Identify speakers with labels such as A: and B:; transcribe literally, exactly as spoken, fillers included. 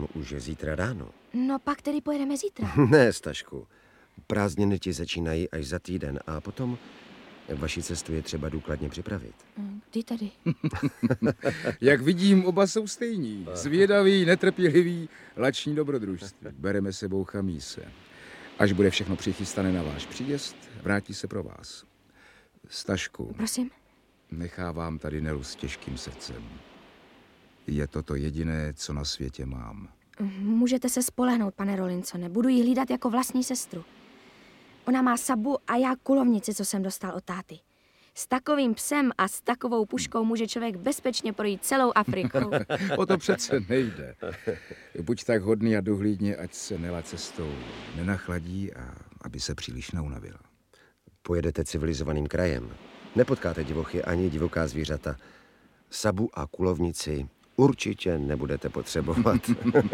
A: už je zítra ráno.
B: No pak tedy pojedeme zítra.
A: Ne, Stašku. Prázdniny ti začínají až za týden a potom vaši cestu je třeba důkladně připravit.
B: Kdy tedy?
C: Jak vidím, oba jsou stejní. Zvědaví, netrpěliví, lační dobrodružství. Bereme sebou chamíse. Až bude všechno přichystané na váš příjezd, vrátí se pro vás. Stašku.
B: Prosím?
C: Nechávám tady Nelu s těžkým srdcem. Je to to jediné, co na světě mám.
B: Můžete se spolehnout, pane Rollinsone. Budu ji hlídat jako vlastní sestru. Ona má Sabu a já kulovnici, co jsem dostal od táty. S takovým psem a s takovou puškou může člověk bezpečně projít celou Afrikou.
C: O to přece nejde. Buď tak hodný a dohlídně, ať se Nela cestou nenachladí a aby se příliš neunavila.
A: Pojedete civilizovaným krajem. Nepotkáte divochy ani divoká zvířata. Sabu a kulovnici určitě nebudete potřebovat.